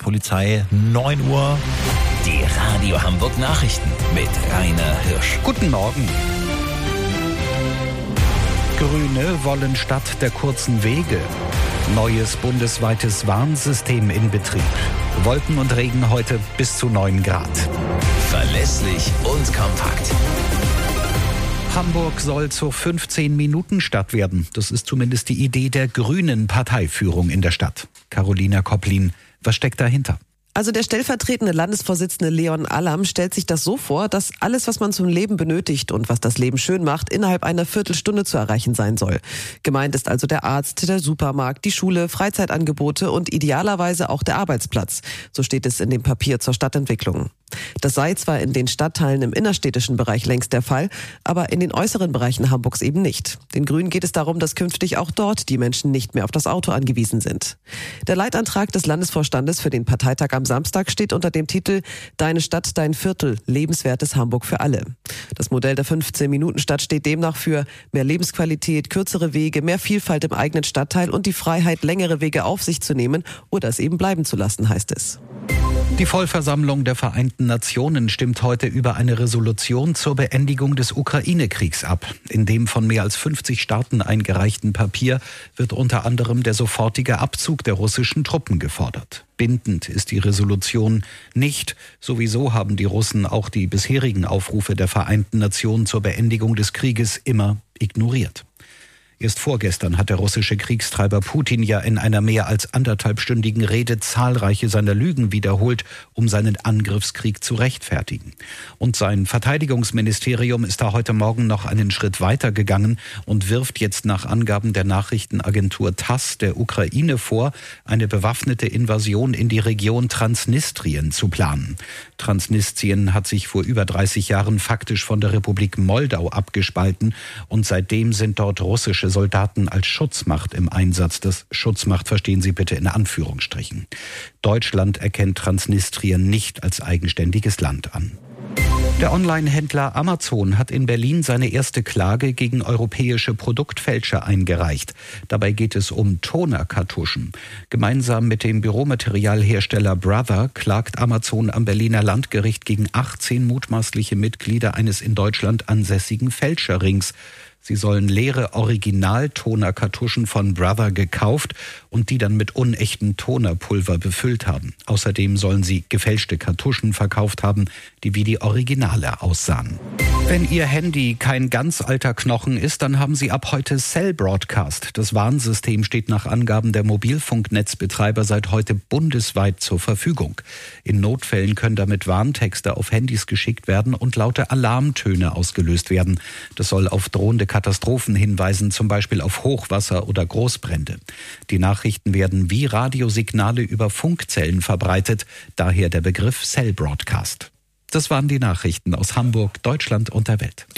Polizei. 9 Uhr. Die Radio Hamburg Nachrichten mit Rainer Hirsch. Guten Morgen. Grüne wollen statt der kurzen Wege. Neues bundesweites Warnsystem in Betrieb. Wolken und Regen heute bis zu 9 Grad. Verlässlich und kompakt. Hamburg soll zur 15-Minuten-Stadt werden. Das ist zumindest die Idee der grünen Parteiführung in der Stadt. Carolina Kopplin, was steckt dahinter? Also der stellvertretende Landesvorsitzende Leon Allam stellt sich das so vor, dass alles, was man zum Leben benötigt und was das Leben schön macht, innerhalb einer Viertelstunde zu erreichen sein soll. Gemeint ist also der Arzt, der Supermarkt, die Schule, Freizeitangebote und idealerweise auch der Arbeitsplatz. So steht es in dem Papier zur Stadtentwicklung. Das sei zwar in den Stadtteilen im innerstädtischen Bereich längst der Fall, aber in den äußeren Bereichen Hamburgs eben nicht. Den Grünen geht es darum, dass künftig auch dort die Menschen nicht mehr auf das Auto angewiesen sind. Der Leitantrag des Landesvorstandes für den Parteitag am Samstag steht unter dem Titel »Deine Stadt, dein Viertel. Lebenswertes Hamburg für alle«. Das Modell der 15-Minuten-Stadt steht demnach für mehr Lebensqualität, kürzere Wege, mehr Vielfalt im eigenen Stadtteil und die Freiheit, längere Wege auf sich zu nehmen oder es eben bleiben zu lassen, heißt es. Die Vollversammlung der Vereinten Nationen stimmt heute über eine Resolution zur Beendigung des Ukraine-Kriegs ab. In dem von mehr als 50 Staaten eingereichten Papier wird unter anderem der sofortige Abzug der russischen Truppen gefordert. Bindend ist die Resolution nicht. Sowieso haben die Russen auch die bisherigen Aufrufe der Vereinten Nationen zur Beendigung des Krieges immer ignoriert. Erst vorgestern hat der russische Kriegstreiber Putin ja in einer mehr als anderthalbstündigen Rede zahlreiche seiner Lügen wiederholt, um seinen Angriffskrieg zu rechtfertigen. Und sein Verteidigungsministerium ist da heute Morgen noch einen Schritt weiter gegangen und wirft jetzt nach Angaben der Nachrichtenagentur TASS der Ukraine vor, eine bewaffnete Invasion in die Region Transnistrien zu planen. Transnistrien hat sich vor über 30 Jahren faktisch von der Republik Moldau abgespalten und seitdem sind dort russische Soldaten als Schutzmacht im Einsatz. Das Schutzmacht verstehen Sie bitte in Anführungsstrichen. Deutschland erkennt Transnistrien nicht als eigenständiges Land an. Der Online-Händler Amazon hat in Berlin seine erste Klage gegen europäische Produktfälscher eingereicht. Dabei geht es um Tonerkartuschen. Gemeinsam mit dem Büromaterialhersteller Brother klagt Amazon am Berliner Landgericht gegen 18 mutmaßliche Mitglieder eines in Deutschland ansässigen Fälscherrings. Sie sollen leere Original-Tonerkartuschen von Brother gekauft und die dann mit unechten Tonerpulver befüllt haben. Außerdem sollen sie gefälschte Kartuschen verkauft haben, die wie die Originale aussahen. Wenn Ihr Handy kein ganz alter Knochen ist, dann haben Sie ab heute Cell Broadcast. Das Warnsystem steht nach Angaben der Mobilfunknetzbetreiber seit heute bundesweit zur Verfügung. In Notfällen können damit Warntexte auf Handys geschickt werden und laute Alarmtöne ausgelöst werden. Das soll auf drohende Katastrophen hinweisen, zum Beispiel auf Hochwasser oder Großbrände. Die Nachrichten werden wie Radiosignale über Funkzellen verbreitet, daher der Begriff Cell Broadcast. Das waren die Nachrichten aus Hamburg, Deutschland und der Welt.